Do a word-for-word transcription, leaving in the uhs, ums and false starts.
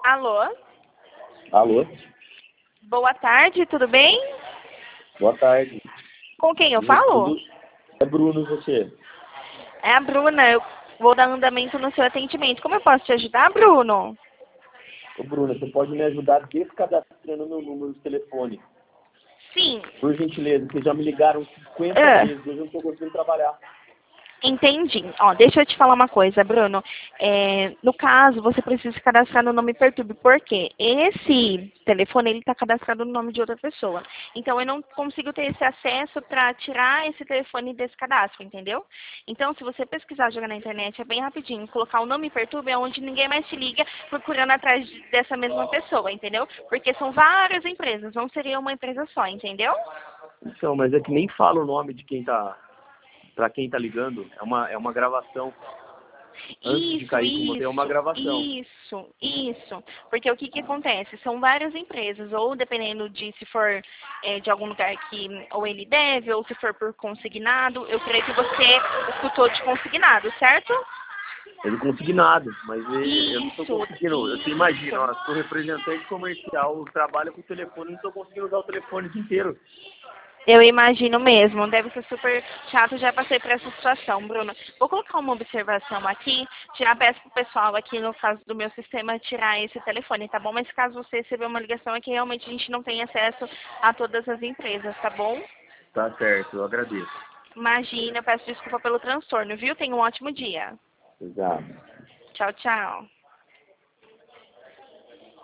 Alô? Alô? Boa tarde, tudo bem? Boa tarde. Com quem eu Tudo- falo? tudo- É Bruno, você? É a Bruna, eu vou dar andamento no seu atendimento. Como eu posso te ajudar, Bruno? Ô, Bruno, você pode me ajudar descadastrando meu número de telefone? Sim. Por gentileza, vocês já me ligaram cinquenta Ah. vezes, hoje eu não estou conseguindo trabalhar. Entendi. Ó, deixa eu te falar uma coisa, Bruno. É, no caso, você precisa se cadastrar no nome Perturbe. Por quê? Esse telefone, ele está cadastrado no nome de outra pessoa. Então, eu não consigo ter esse acesso para tirar esse telefone desse cadastro, entendeu? Então, se você pesquisar, jogar na internet, é bem rapidinho. Colocar o nome Perturbe é onde ninguém mais te liga procurando atrás de- dessa mesma pessoa, entendeu? Porque são várias empresas, não seria uma empresa só, entendeu? Então, mas é que nem fala o nome de quem tá... Pra quem tá ligando. É uma, é uma gravação. Antes de Isso, cair com você, é uma isso, gravação. isso, isso. Porque o que que acontece? São várias empresas, ou dependendo de se for é, de algum lugar que ou ele deve, ou se for por consignado, eu creio que você escutou de consignado, certo? É de consignado, mas é- eu não estou Isso, conseguindo. Você isso. imagina, ó, sou representante comercial, trabalho com o telefone, não estou conseguindo usar o telefone o dia inteiro. Eu imagino mesmo, deve ser super chato, já passei por essa situação, Bruno. Vou colocar uma observação aqui, já peço pro pessoal aqui, no caso do meu sistema, tirar esse telefone, tá bom? Mas caso você receber uma ligação aqui, realmente a gente não tem acesso a todas as empresas, tá bom? Tá certo, eu agradeço. Imagina, peço desculpa pelo transtorno, viu? Tenha um ótimo dia. Exato. Tchau, tchau.